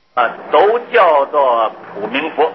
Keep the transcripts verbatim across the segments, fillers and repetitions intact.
啊，都叫做普明佛。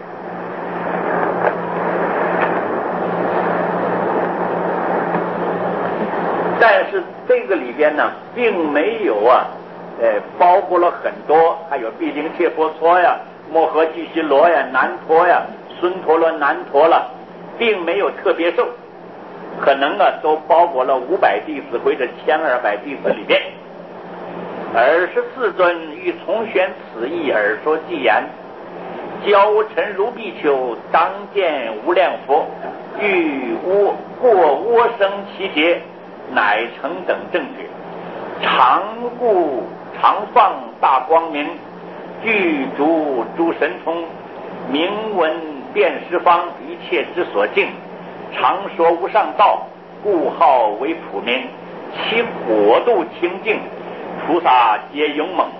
但是这个里边呢，并没有啊，呃，包括了很多，还有毗陵切佛搓呀、摩诃居西罗呀、南陀呀、孙陀罗南陀了，并没有特别受，可能啊都包括了五百弟子或者千二百弟子里边。二十四尊欲重宣此意而说偈言：教尘如比丘，当见无量佛，欲窝过窝生其劫，乃成等正觉。常故常放大光明，具足诸神通，明闻遍十方一切之所敬。常说无上道，故号为普明。其果度清净，菩萨皆勇猛。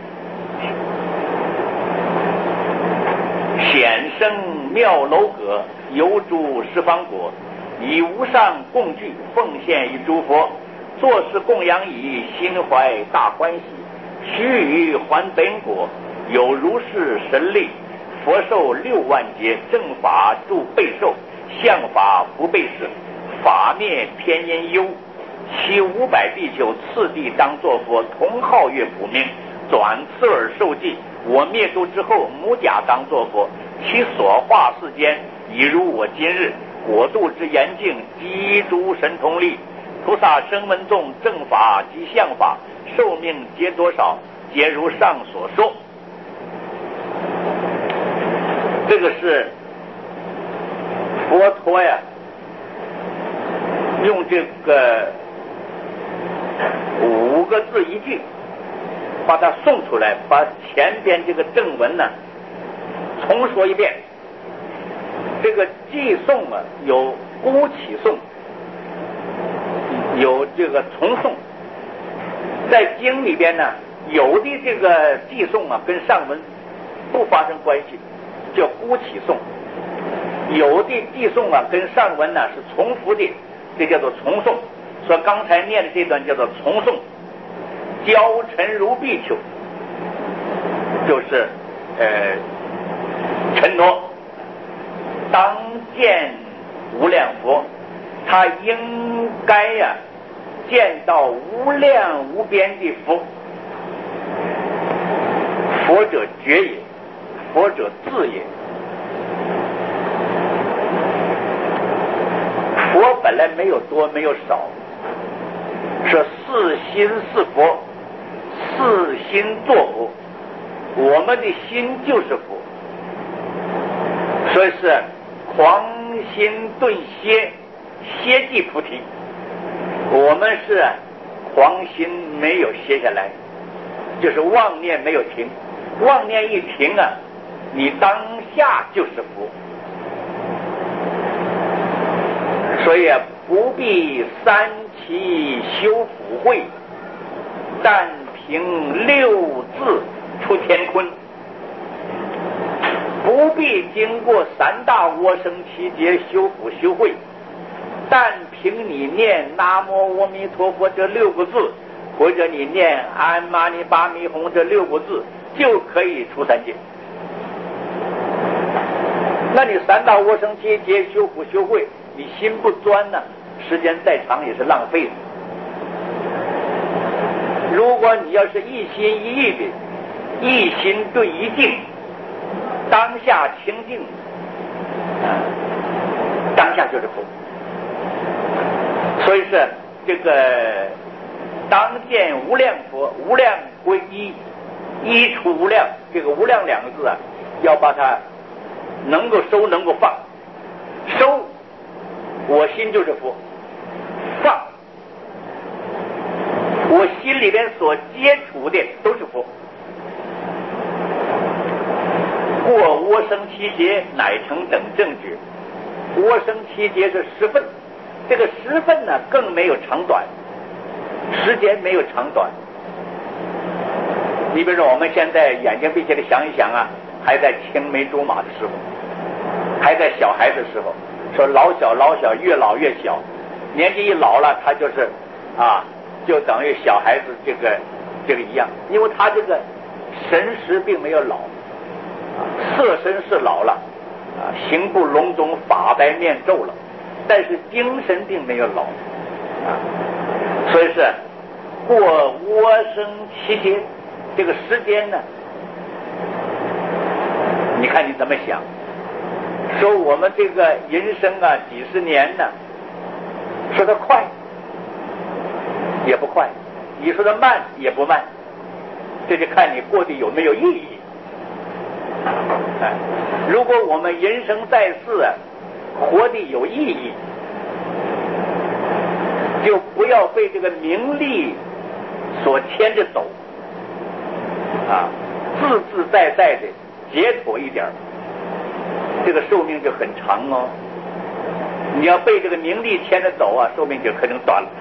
显生妙楼阁，游诸十方国，以无上供具奉献于诸佛，作是供养以心怀大欢喜。须臾还本果，有如是神力。佛寿六万劫，正法助备受，相法不备舍，法灭偏因忧。其五百比丘次第当作佛，同号曰普明。转次而受记，我灭度之后，母甲当作佛。其所化世间，已如我今日果度之严净，积诸神通力。菩萨声闻众正法及相法，寿命皆多少？皆如上所说。这个是佛陀呀，用这个五个字一句把它诵出来，把前边这个正文呢重说一遍。这个偈颂啊，有孤起颂，有这个重颂。在经里边呢，有的这个偈颂啊跟上文不发生关系，叫孤起颂；有的偈颂啊跟上文呢是重复的，这叫做重颂。所以刚才念的这段叫做重颂。教尘如比丘，就是呃承诺当见无量佛，他应该呀、啊、见到无量无边的佛。佛者觉也，佛者智也。佛本来没有多没有少，是四心是佛，四心作佛，我们的心就是佛。所以是狂心顿歇，歇即菩提。我们是狂心没有歇下来，就是妄念没有停，妄念一停啊，你当下就是佛。所以啊，不必三期修福慧，但凭六字出天坤。不必经过三大窝生七劫修福修慧，但凭你念南无阿弥陀佛这六个字，或者你念安玛尼巴弥吽这六个字，就可以出三界。那你三大窝生七劫修福修慧，你心不专呢，时间再长也是浪费的。如果你要是一心一意的，一心对一境，当下清净，当下就是佛。所以是这个当见无量佛，无量归一，一出无量。这个无量两个字啊，要把它能够收能够放。收，我心就是佛；放，我心里边所接触的都是佛。过窝生七劫，乃成等正觉。窝生七劫是十分，这个十分呢更没有长短，时间没有长短。你比如说我们现在眼睛闭起来想一想啊，还在青梅竹马的时候，还在小孩子的时候，说老小老小，越老越小，年纪一老了，他就是啊，就等于小孩子这个这个一样，因为他这个神识并没有老，色身是老了，啊，形不隆中，发白面皱了，但是精神并没有老，啊，所以是过窝生期间这个时间呢，你看你怎么想？说我们这个人生啊，几十年呢，说它快也不快，你说它慢也不慢，这就看你过得有没有意义。哎，如果我们人生在世啊，活得有意义，就不要被这个名利所牵着走，啊，自自在在的解脱一点，这个寿命就很长哦。你要被这个名利牵着走啊，寿命就可能短了。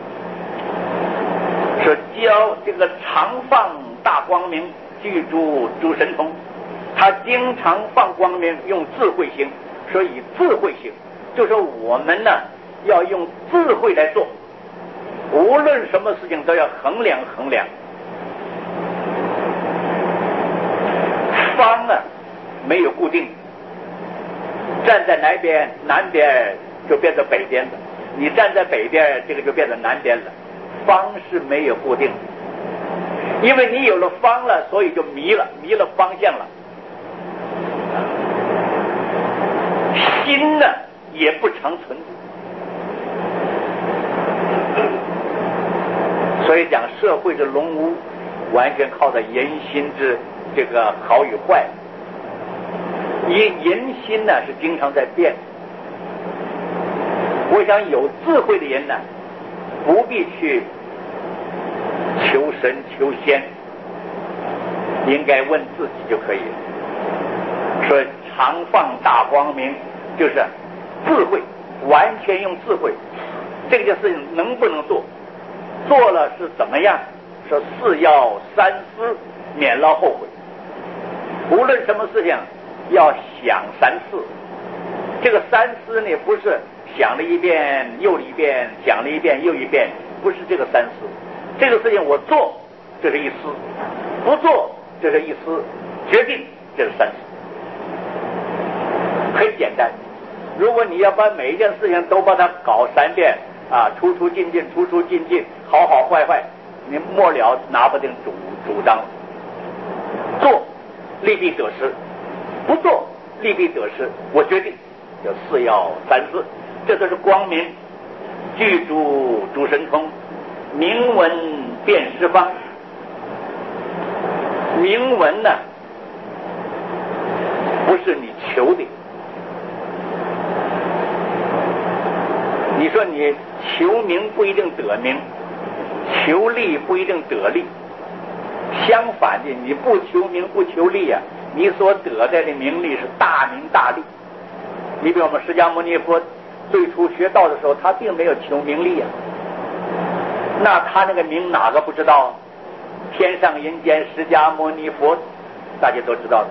说教这个常放大光明，具足诸神通，他经常放光明，用智慧行。所以智慧行，就说我们呢要用智慧来做，无论什么事情都要衡量衡量。方啊没有固定，站在南边，南边就变成北边了；你站在北边，这个就变成南边了。方是没有固定，因为你有了方了，所以就迷了，迷了方向了。心呢也不长存，所以讲社会的龙屋完全靠着人心之这个好与坏，因人心呢是经常在变。我想有智慧的人呢，不必去求神求仙，应该问自己就可以了。说常放大光明，就是智慧，完全用智慧，这件事情能不能做，做了是怎么样，说事要三思，免劳后悔。无论什么事情要想三次，这个三思呢不是想了一遍又一遍，想了一遍又一遍，不是这个三思。这个事情我做，这是一思；不做，这是一思；决定，这是三思。很简单。如果你要把每一件事情都把它搞三遍啊，出出进进，出出进进，好好坏坏，你末了拿不定主主张。做利弊得失，不做利弊得失，我决定，叫事要三思。这都是光明，具足诸神通，明文辨十方。明文呢，不是你求的。你说你求名不一定得名，求利不一定得利。相反的，你不求名不求利啊，你所得来的名利是大名大利。你比如我们释迦牟尼佛最初学道的时候，他并没有求名利啊，那他那个名哪个不知道？天上人间释迦牟尼佛，大家都知道的。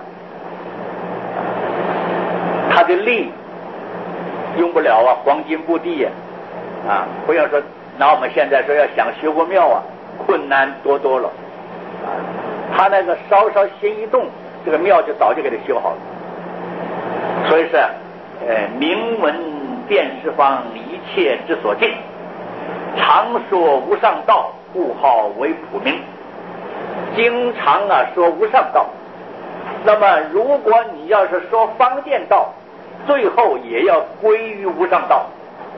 他的利用不了啊，黄金布地呀，啊，不要说拿我们现在说要想修个庙啊，困难多多了。啊，他那个稍稍心一动，这个庙就早就给他修好了。所以是，呃，明文辨十方，一切之所尽，常说无上道，故号为普明。经常啊说无上道，那么如果你要是说方便道，最后也要归于无上道。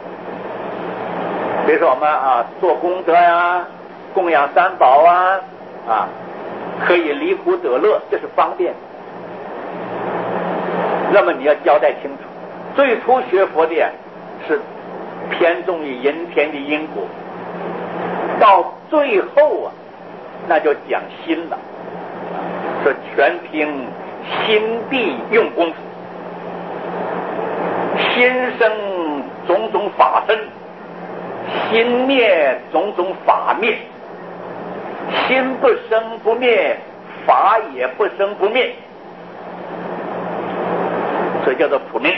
比如说我们啊做功德呀、啊，供养三宝啊，啊可以离苦得乐，这是方便。那么你要交代清楚，最初学佛的是偏重于人天的因果，到最后啊那就讲心了，说全凭心地用功夫，心生种种法生，心灭种种法灭，心不生不灭，法也不生不灭，所以叫做普明。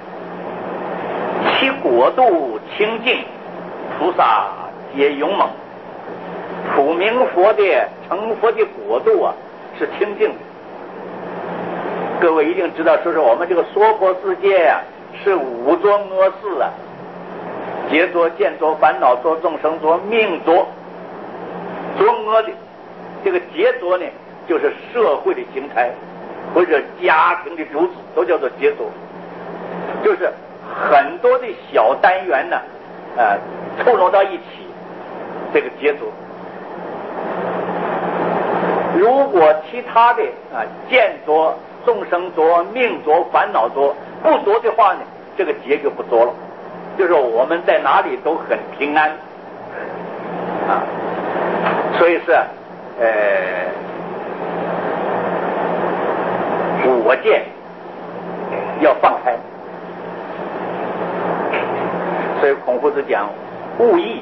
其国度清净，菩萨皆勇猛。普明佛的成佛的国度啊， 是清净的。各位一定知道，说是我们这个娑婆世界呀、啊，是五浊恶世啊，劫浊、见浊、烦恼浊、众生浊、命浊。浊恶的这个劫浊呢，就是社会的形态或者家庭的主旨，都叫做劫浊，就是很多的小单元呢，呃，凑拢到一起，这个劫浊。如果其他的啊见浊、众生浊、命浊、烦恼浊不浊的话呢，这个劫就不浊了，就是我们在哪里都很平安啊。所以是呃，我见要放开。所以孔夫子讲勿义、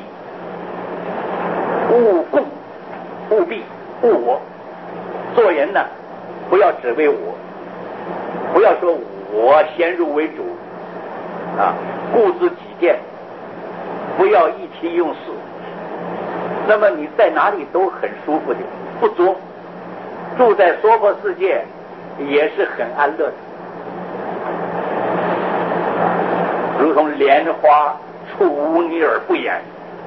勿共、勿避、勿我。做人呢，不要只为我，不要说我先入为主啊，固执己见，不要意气用事。那么你在哪里都很舒服的，不作，住在娑婆世界也是很安乐的，如同莲花出污泥而不染。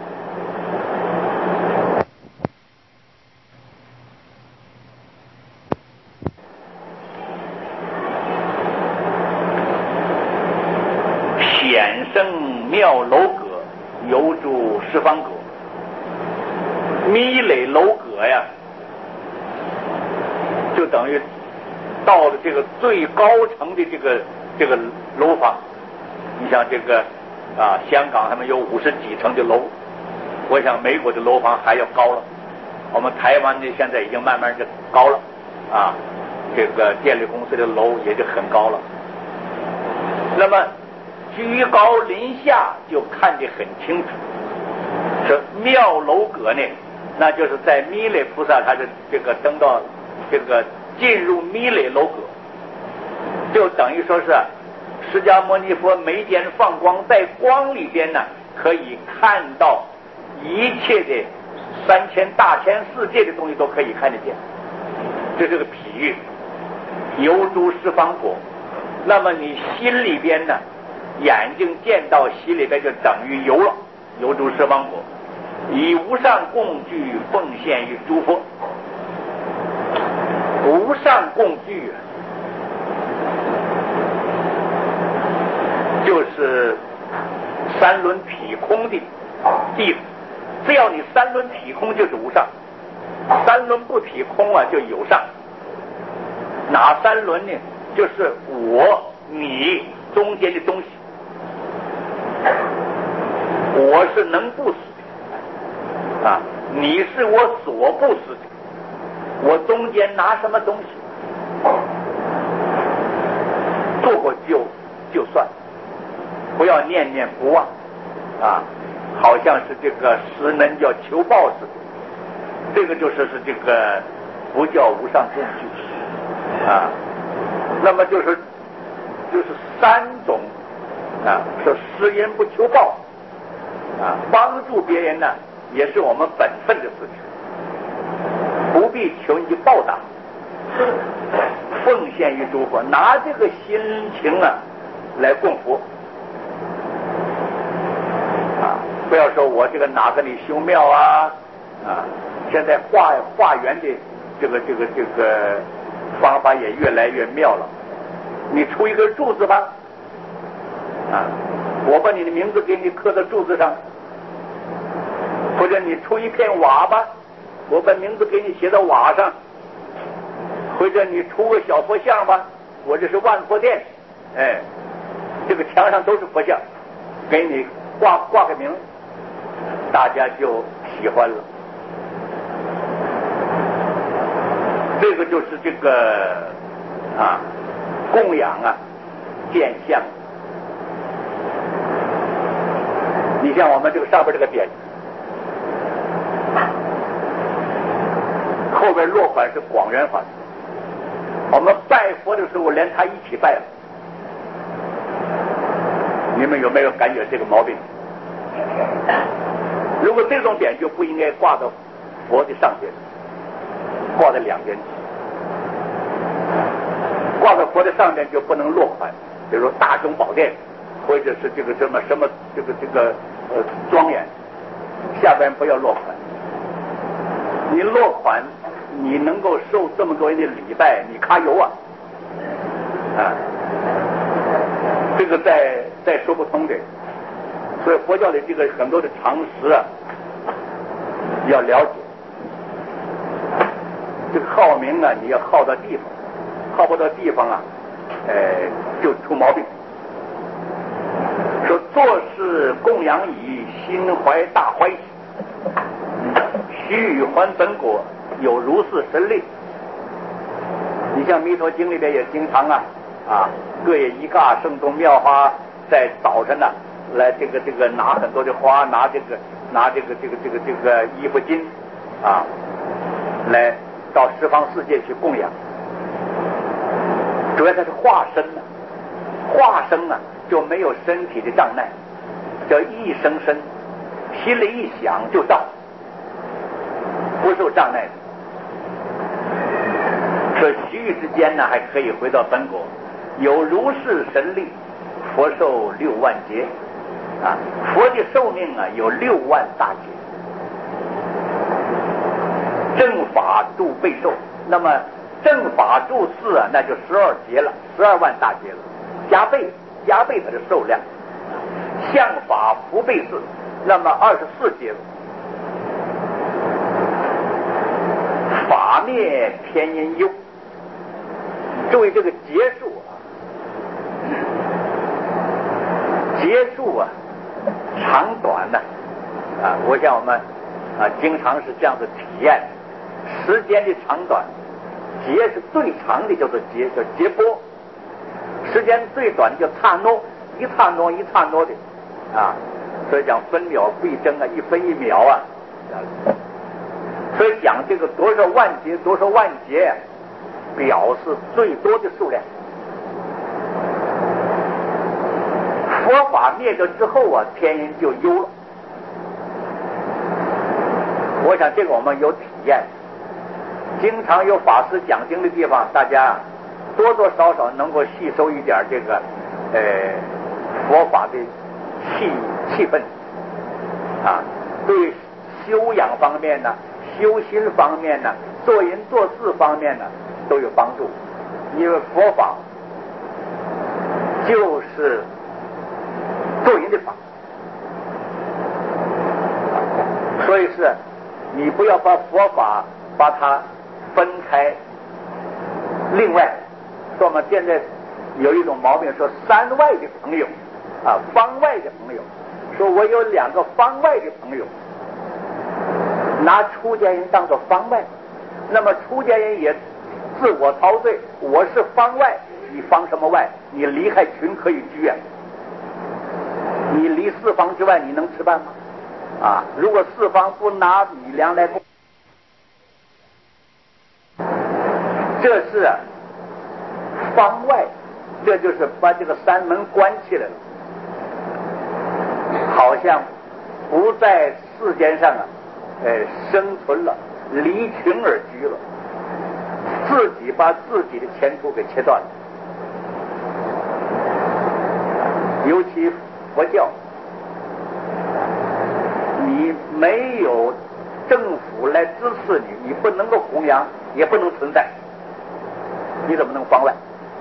显生妙楼阁，游诸十方阁。弥勒楼阁呀，就等于到了这个最高层的这个这个楼房。你像这个啊，香港他们有五十几层的楼，我想美国的楼房还要高了。我们台湾呢，现在已经慢慢就高了啊，这个电力公司的楼也就很高了。那么居高临下就看得很清楚。这妙楼阁呢，那就是在弥勒菩萨他的这个登到这个进入弥勒楼阁，就等于说是释迦牟尼佛眉间放光，在光里边呢可以看到一切的三千大千世界的东西都可以看得见，这是个比喻。游诸十方国，那么你心里边呢，眼睛见到心里边就等于游了，游诸十方国，以无上供具奉献于诸佛。无上供具啊，就是三轮体空的意思。只要你三轮体空就是无上，三轮不体空啊就有上。哪三轮呢？就是我你中间的东西。我是能不死的啊，你是我所不死的。我中间拿什么东西做过就就算，不要念念不忘啊，好像是这个十能叫求报似的，这个就是是这个不叫无上供具啊。那么就是就是三种啊，说施恩不求报啊，帮助别人呢也是我们本分的事情，不必求你报答，奉献于诸佛，拿这个心情啊来供佛啊！不要说我这个哪个里修庙啊啊！现在化化缘的这个这个这个方法也越来越妙了。你出一根柱子吧，啊，我把你的名字给你刻在柱子上，或者你出一片瓦吧，我把名字给你写到瓦上，或者你出个小佛像吧，我这是万佛殿，哎，这个墙上都是佛像，给你挂挂个名，大家就喜欢了。这个就是这个啊供养啊见相。你像我们这个上边这个匾，后边落款是广元法师。我们拜佛的时候连他一起拜了，你们有没有感觉这个毛病？如果这种匾就不应该挂到佛的上边，挂在两边， 挂在佛的上面就不能落款，比如说大雄宝殿，或者是这个什么什么这个这个呃庄严，下边不要落款。你落款，你能够受这么多人的礼拜，你揩油啊啊！这个再再说不通的。所以佛教里这个很多的常识啊，要了解。这个号名啊，你要号到地方，号不到地方啊，呃，就出毛病。说做事供养以心怀大欢喜，须臾还本果，有如是神力。你像《弥陀经》里边也经常啊啊，各业一嘎圣动妙花，在早晨呢、啊、来这个这个拿很多的花，拿这个拿这个这个这个这个衣服巾啊，来到十方世界去供养。主要它是化身呢、啊，化身啊就没有身体的障碍，叫一生身，心里一想就到，不受障碍的。这须臾之间呢，还可以回到本果，有如是神力，佛寿六万劫啊！佛的寿命啊有六万大劫，正法度备寿。那么正法住四啊，那就十二劫了，十二万大劫了，加倍加倍它的寿量。相法福备四，那么二十四劫了。法灭天音忧。注意这个结束啊，结束啊，长短呢 啊, 啊，我想我们啊经常是这样的体验，时间的长短，劫是最长的叫做劫，叫劫波；时间最短的叫刹那，一刹那一刹那的啊，所以讲分秒必争啊，一分一秒啊，所以讲这个多少万劫多少万劫、啊。表示最多的数量。佛法灭掉之后啊，天人就忧了。我想这个我们有体验，经常有法师讲经的地方，大家多多少少能够吸收一点这个呃佛法的气气氛啊，对修养方面呢、修心方面呢、做人做事方面呢。都有帮助，因为佛法就是做人的法，所以是你不要把佛法把它分开。另外，说我们现在有一种毛病，说山外的朋友啊，方外的朋友，说我有两个方外的朋友，拿出家人当作方外，那么出家人也自我陶醉，我是方外，你方什么外？你离开群可以居啊，你离四方之外，你能吃饭吗？啊，如果四方不拿米粮来供，这是方外，这就是把这个山门关起来了，好像不在世间上啊，呃，生存了，离群而居了。自己把自己的前途给切断了。尤其佛教，你没有政府来支持你，你不能够弘扬，也不能存在，你怎么能方外？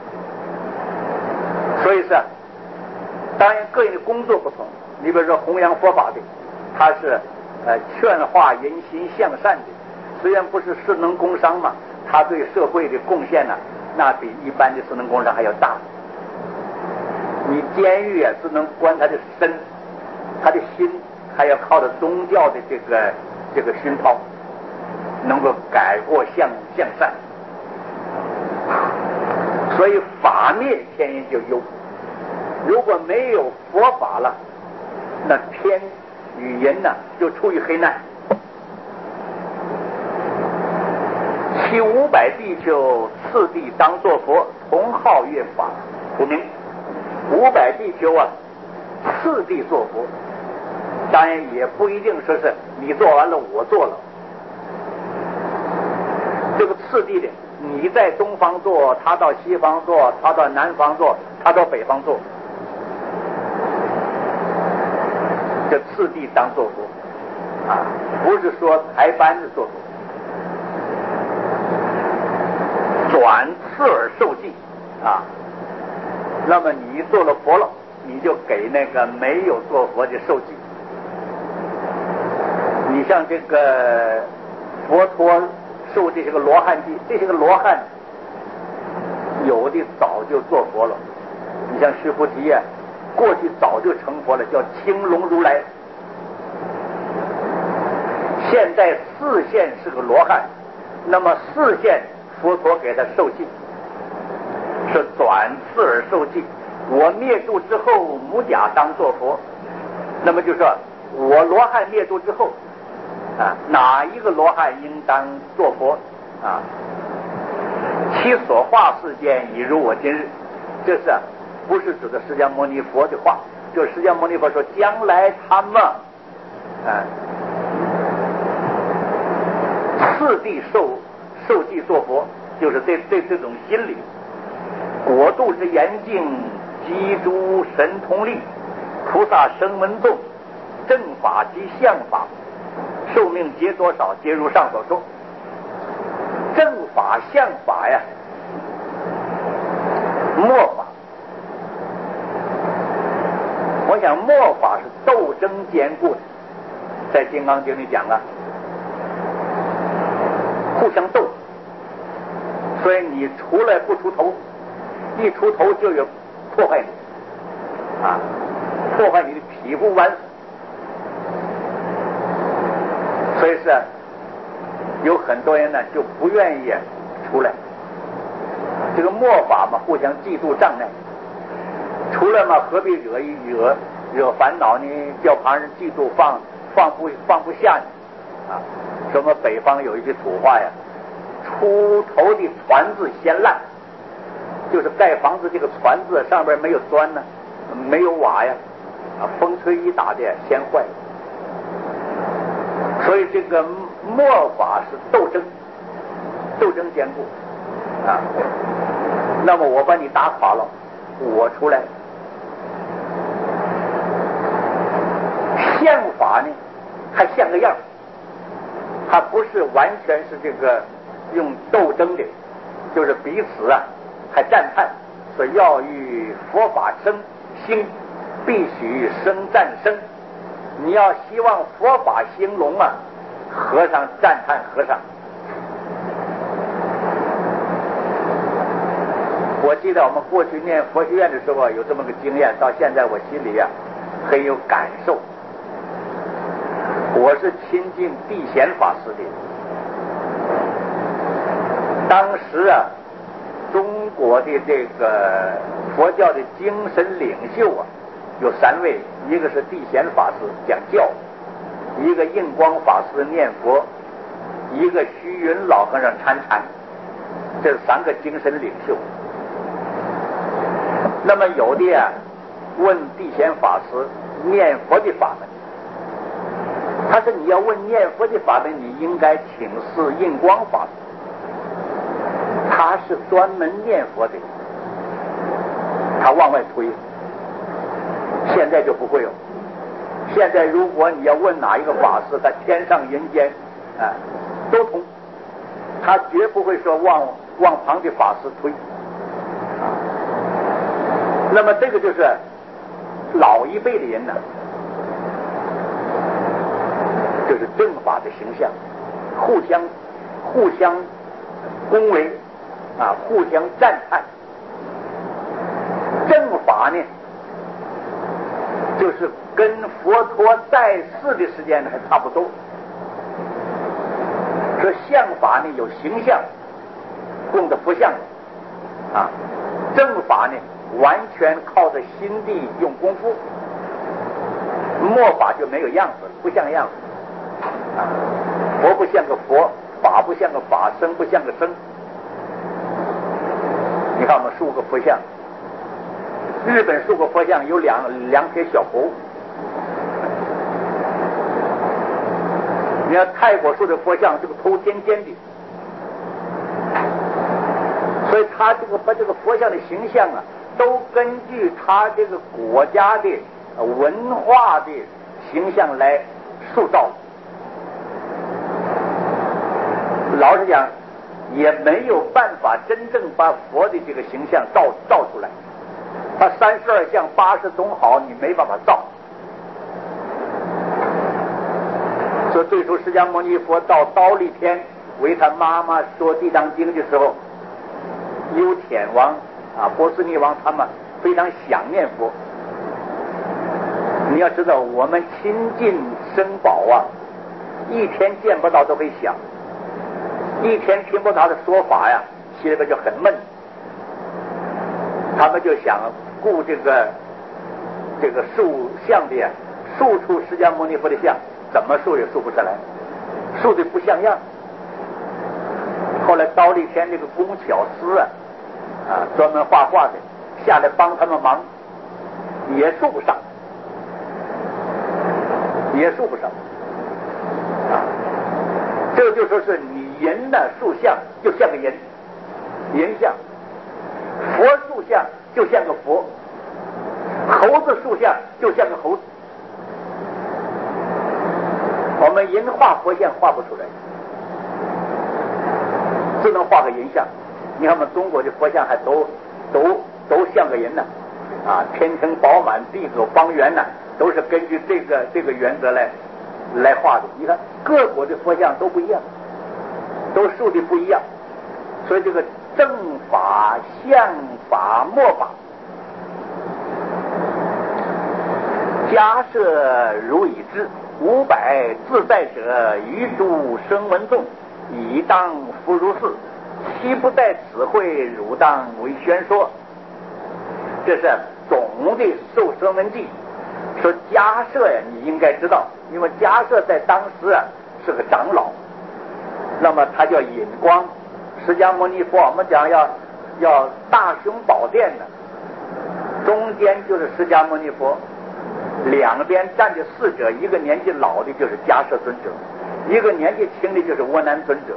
所以是，当然个人的工作不同，你比如说弘扬佛法的，他是呃劝化人心向善的，虽然不是士农工商嘛。他对社会的贡献呢、啊，那比一般的职能工商还要大。你监狱啊，只能关他的身，他的心还要靠着宗教的这个这个熏陶，能够改过向向善。所以法灭天人就忧，如果没有佛法了，那天与人呢、啊、就处于黑暗。其五百地球，次第当作佛，同号曰法普明。五百地球啊，次第做佛，当然也不一定说是你做完了我做了。这个次第的， 你在东方坐，他到西方坐，他到南方坐，他到北方坐，这次第当坐佛啊，不是说排班子坐佛，转次而受记啊。那么你做了佛了，你就给那个没有做佛的受记。你像这个佛陀受这些个罗汉记，这些个罗汉有的早就做佛了。你像须菩提啊，过去早就成佛了，叫青龙如来。现在四现是个罗汉，那么四现佛陀给他受记，是转次而受记。我灭度之后，母甲当作佛。那么就说我罗汉灭度之后啊，哪一个罗汉应当作佛啊？其所化世间已如我今日，这是、啊、不是指的释迦牟尼佛的话？就释迦牟尼佛说，将来他们啊，次第受受记作佛，就是这这这种心理。国度之严净，积诸神通力，菩萨声闻众，正法及相法，寿命皆多少，皆如上所说。正法相法呀，末法，我想末法是斗争坚固的，在《金刚经》里讲了，互相斗，所以你出来不出头，一出头就有破坏你啊，破坏你的匹夫完死。所以是有很多人呢就不愿意出来，这个末法嘛，互相嫉妒障碍，出来嘛何必惹一惹惹烦恼呢？叫旁人嫉妒放放不放不下你啊！什么北方有一句土话呀，出头的船字先烂，就是盖房子这个船字上边没有砖呢，没有瓦呀，啊，风吹雨打的先坏。所以这个末法是斗争，斗争坚固啊。那么我把你打垮了，我出来。相法呢，还像个样，它不是完全是这个用斗争的，就是彼此啊还赞叹，说要与佛法生兴，必须生战生。你要希望佛法兴隆啊，和尚赞叹和尚。我记得我们过去念佛学院的时候有这么个经验，到现在我心里啊很有感受。我是亲近地贤法师的，当时啊，中国的这个佛教的精神领袖啊，有三位，一个是地贤法师讲教，一个印光法师念佛，一个虚云老和尚参禅，这是三个精神领袖。那么有的啊问地贤法师念佛的法门，他说你要问念佛的法门，你应该请示印光法师，他是专门念佛的，他往外推。现在就不会有，现在如果你要问哪一个法师，他天上人间啊都通，他绝不会说往往旁的法师推。那么这个就是老一辈的人呢，就是正法的形象，互相互相恭维啊，互相赞叹。正法呢，就是跟佛陀在世的时间还差不多。说相法呢有形象供的佛像啊，正法呢完全靠着心地用功夫，末法就没有样子，不像样子啊。佛不像个佛，法不像个法，僧不像个僧。你看我们塑个佛像，日本塑个佛像有两两撇小猴，你看泰国塑的佛像这个头尖尖的， 所以他这个把这个佛像的形象啊，都根据他这个国家的文化的形象来塑造。老实讲，也没有办法真正把佛的这个形象造造出来。他三十二相八十种好，你没办法造。所以最初释迦牟尼佛到忉利天为他妈妈说地藏经的时候，优舔王啊、波斯匿王他们非常想念佛。你要知道，我们亲近僧宝啊，一天见不到都会想，一天听不到他的说法呀，心里边就很闷。他们就想顾这个这个塑像的呀，塑出释迦牟尼佛的像，怎么塑也塑不出来，塑的不像样。后来忉利天这个工巧师啊，啊，专门画画的下来帮他们忙，也塑不上，也塑不上。啊，这就说是你人的塑像就像个人，人像。佛塑像就像个佛，猴子塑像就像个猴子。我们人画佛像画不出来，只能画个人像。你看我们中国的佛像还都都都像个人呢，啊，天成饱满，地久方圆呢，都是根据这个这个原则来来画的。你看各国的佛像都不一样，都塑的不一样，所以这个正法、相法、末法，假设如已知，五百自在者，于诸声闻众，以当复如是，其不在此会，汝当为宣说。这是总的受声闻记。说迦摄呀，你应该知道，因为迦摄在当时啊是个长老，那么他叫引光。释迦牟尼佛，我们讲要要大雄宝殿呢，中间就是释迦牟尼佛，两边站着四者，一个年纪老的就是迦摄尊者，一个年纪轻的就是窝难尊者。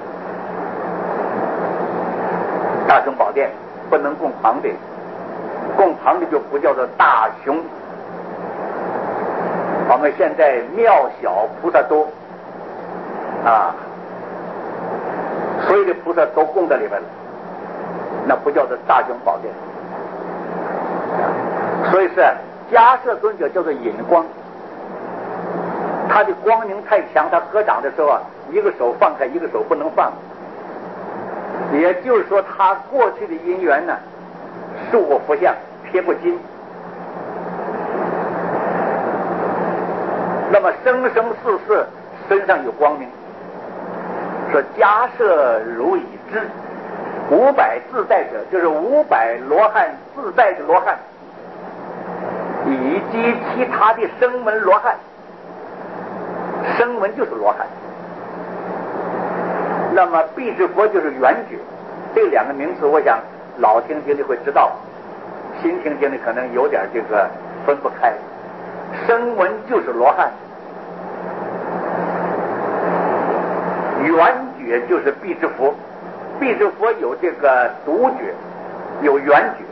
大雄宝殿不能供旁的，供旁的就不叫做大雄。我们现在庙小菩萨多啊，所有的菩萨都供在里面了，那不叫做大雄宝殿。所以是迦摄尊者叫做引光，他的光明太强，他合掌的时候啊，一个手放开，一个手不能放。也就是说，他过去的因缘呢，塑过佛像，贴过金。那么生生世世身上有光明。说迦摄如已知，五百自在者，就是五百罗汉自在的罗汉，以及其他的声闻罗汉。声闻就是罗汉，那么辟支佛就是圆觉。这两个名词我想老听听的会知道，新听听的可能有点这个分不开。声闻就是罗汉，圆觉就是辟支佛。辟支佛有这个独觉，有圆觉。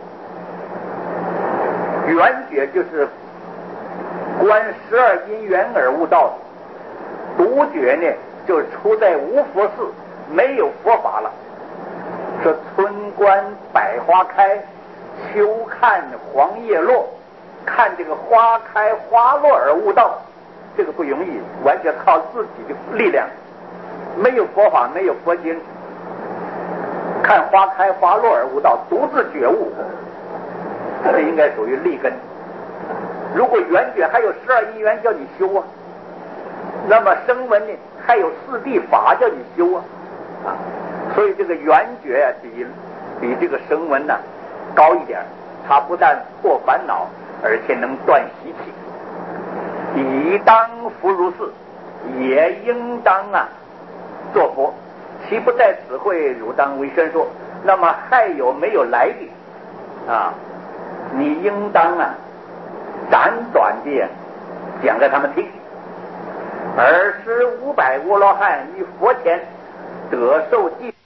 圆觉就是观十二因缘而悟道的，独觉呢就是处在无佛寺，没有佛法了。说春观百花开，秋看黄叶落，看这个花开花落而悟道，这个不容易，完全靠自己的力量，没有佛法，没有佛经，看花开花落而悟道，独自觉悟，这应该属于立根。如果圆觉还有十二因缘叫你修啊，那么声闻呢还有四谛法叫你修啊，啊，所以这个圆觉啊比比这个声闻呢、啊、高一点，它不但破烦恼，而且能断习气。以当复如是，也应当啊做佛，其不在此会，汝当为宣说。那么还有没有来的啊？你应当啊简短的讲给他们听。尔时五百阿罗汉于佛前得受记。